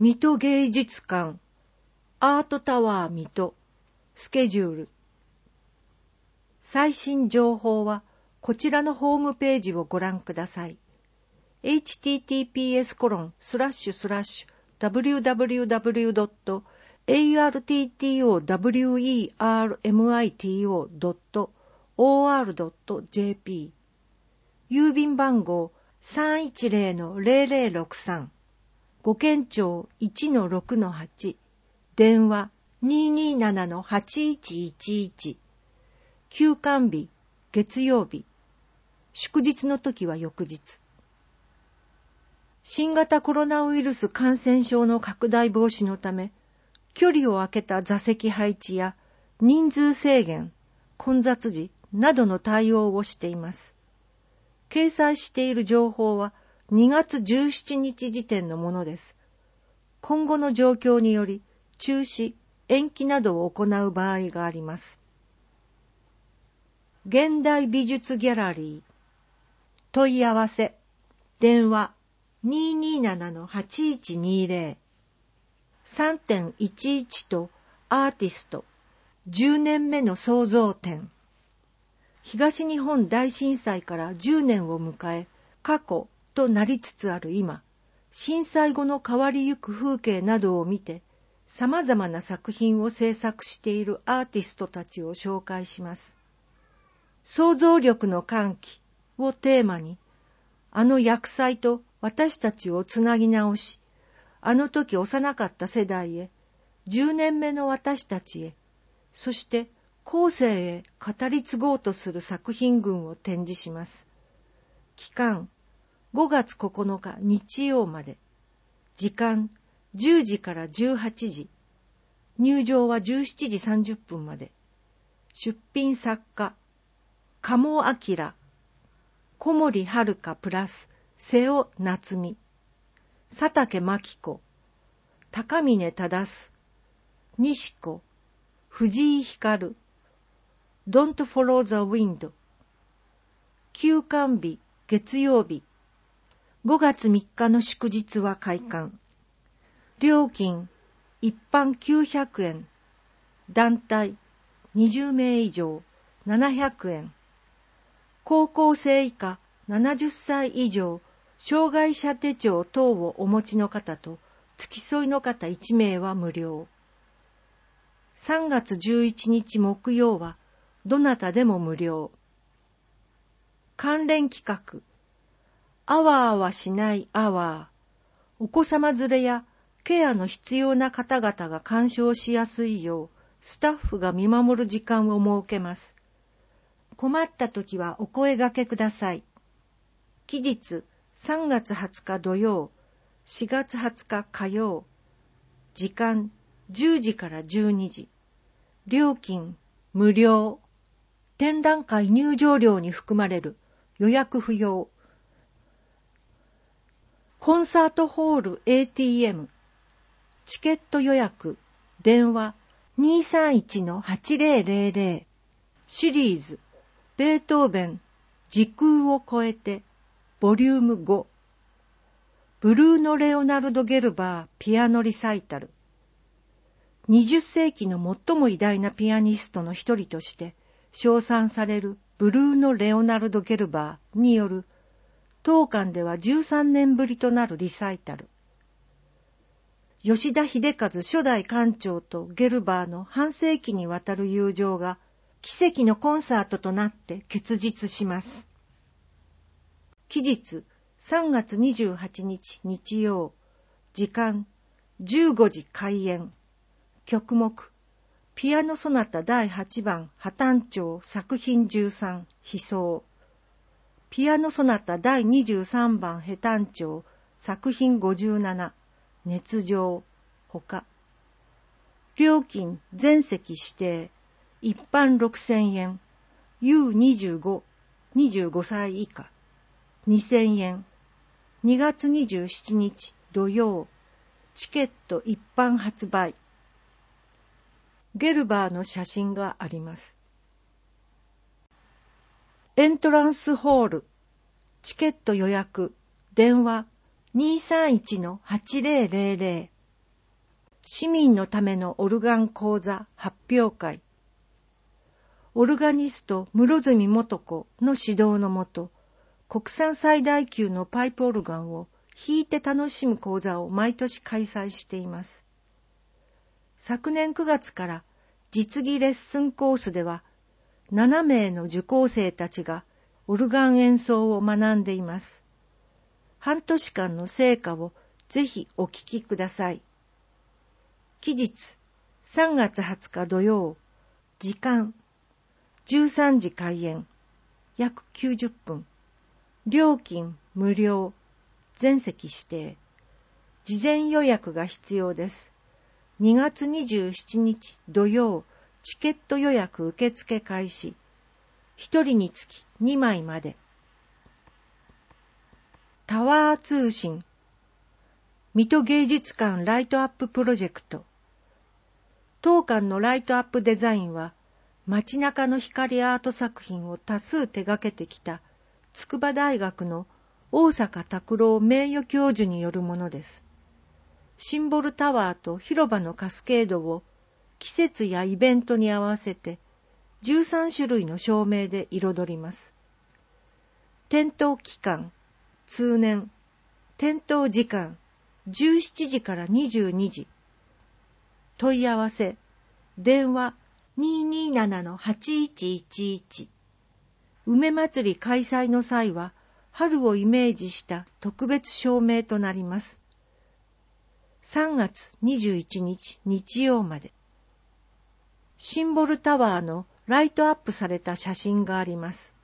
水戸芸術館、アートタワー水戸、スケジュール。最新情報はこちらのホームページをご覧ください。https://www.artitowermito.or.jp 郵便番号310-0063ご県庁 1-6-8 電話 227-8111 休館日月曜日祝日の時は翌日。新型コロナウイルス感染症の拡大防止のため、距離を空けた座席配置や人数制限、混雑時などの対応をしています。掲載している情報は2月17日時点のものです。今後の状況により中止、延期などを行う場合があります。現代美術ギャラリー問い合わせ電話 227-8120 3.11 とアーティスト10年目の創造展。東日本大震災から10年を迎え、過去となりつつある今、震災後の変わりゆく風景などを見て、様々な作品を制作しているアーティストたちを紹介します。想像力の喚起をテーマに、あの厄災と私たちをつなぎ直し、あの時幼かった世代へ、10年目の私たちへ、そして後世へ語り継ごうとする作品群を展示します。期間、5月9日日曜まで。時間、10時から18時。入場は17時30分まで。出品作家、鴨明、小森遥プラス、瀬尾夏美、佐竹真紀子、高峰忠、西子、藤井光、Don't Follow the Wind。休館日、月曜日。5月3日の祝日は開館。料金、一般900円。団体、20名以上、700円。高校生以下、70歳以上、障害者手帳等をお持ちの方と、付き添いの方1名は無料。3月11日木曜は、どなたでも無料。関連企画、あわあわしないアワー。お子様連れやケアの必要な方々が鑑賞しやすいよう、スタッフが見守る時間を設けます。困った時はお声掛けください。期日、3月20日土曜、4月20日火曜。時間、10時から12時。料金、無料。展覧会入場料に含まれる。予約不要。コンサートホール ATM。チケット予約。電話 231-8000。シリーズ。ベートーベン。時空を超えて。ボリューム5。ブルーノ・レオナルド・ゲルバーピアノリサイタル。20世紀の最も偉大なピアニストの一人として称賛されるブルーノ・レオナルド・ゲルバーによる当館では13年ぶりとなるリサイタル。吉田秀和初代館長とゲルバーの半世紀にわたる友情が奇跡のコンサートとなって結実します。期日3月28日日曜。時間15時開演。曲目ピアノソナタ第8番破綻調作品13悲愴。ピアノソナタ第23番ヘタン調作品57熱情ほか。料金全席指定。一般6000円。U25、25歳以下。2000円。2月27日土曜。チケット一般発売。ゲルバーの写真があります。エントランスホール。チケット予約。電話 231-8000。 市民のためのオルガン講座発表会。オルガニスト室積素子の指導のもと、国産最大級のパイプオルガンを弾いて楽しむ講座を毎年開催しています。昨年9月から実技レッスンコースでは、7名の受講生たちがオルガン演奏を学んでいます。半年間の成果をぜひお聞きください。期日、3月20日土曜、時間、13時開演、約90分。料金無料、全席指定。事前予約が必要です。2月27日土曜、チケット予約受付開始。1人につき2枚まで。タワー通信。水戸芸術館ライトアッププロジェクト。当館のライトアップデザインは、街中の光アート作品を多数手掛けてきた筑波大学の大坂拓郎名誉教授によるものです。シンボルタワーと広場のカスケードを季節やイベントに合わせて13種類の照明で彩ります。点灯期間、通年、点灯時間、17時から22時。問い合わせ、電話 227-8111。梅祭り開催の際は、春をイメージした特別照明となります。3月21日日曜まで。シンボルタワーのライトアップされた写真があります。